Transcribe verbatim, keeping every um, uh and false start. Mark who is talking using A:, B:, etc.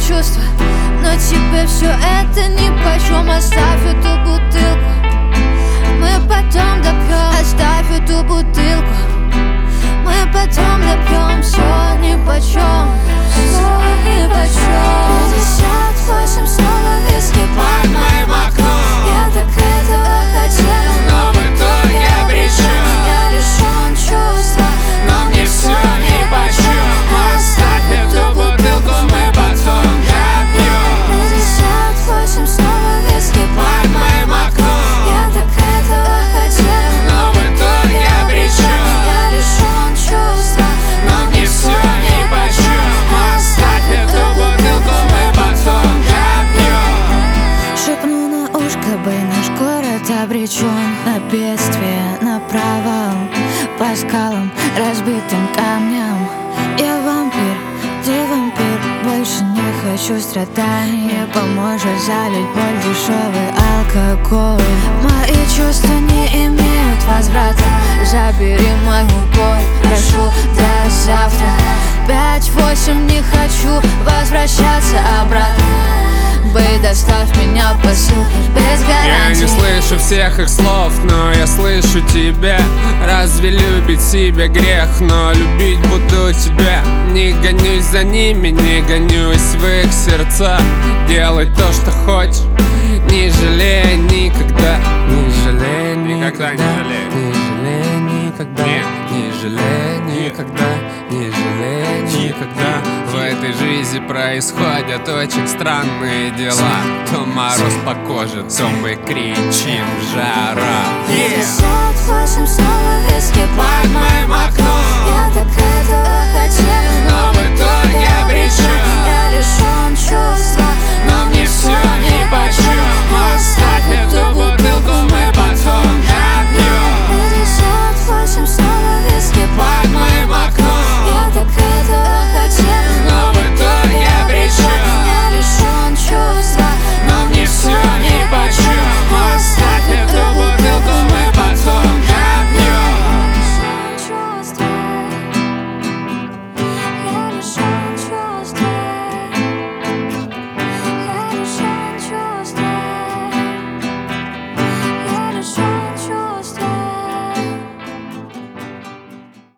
A: чувства, но тебе все это нипочем. Оставь эту бутылку, мы потом допьем. Оставь эту бутылку, мы потом допьем. Все нипочем, все нипочем. Пятьдесят восемь снова виски под моим окном. Я так этого хотел, но в итоге обречен. Я лишен чувства, но мне все нипочем. Оставь эту бутылку, мы потом допьем. Пятьдесят восемь снова виски под моим окном. Я так этого хотел, но в итоге обречен. Я лишен чувства, но мне все нипочем. Оставь эту бутылку, мы потом допьем. Шепну на ушко, бы наш город обречен на бедствие, на провал, по скалам, разбитым камням. Я вампир, ты вампир, больше не хочу страданий. Не поможет залить боль дешевый алкоголь. Мои чувства не имеют возврата. Забери мою боль, прошу, до завтра. Пять-восемь, не хочу возвращаться обратно. Бэй, доставь меня посылку без гарантии.
B: Я не слышу всех их слов, но я слышу тебя. Разве любить себя грех? Но любить буду тебя. Не гонюсь за ними, не гонюсь в их сердца. Делай то, что хочешь, не жалей никогда. Не жалей никогда, не жалей. Не жалей никогда, не жалей никогда, не жалей никогда. В этой жизни происходят очень странные дела. То мороз по коже, то мы кричим жара.
A: Пятьдесят восемь снова виски под моим окном.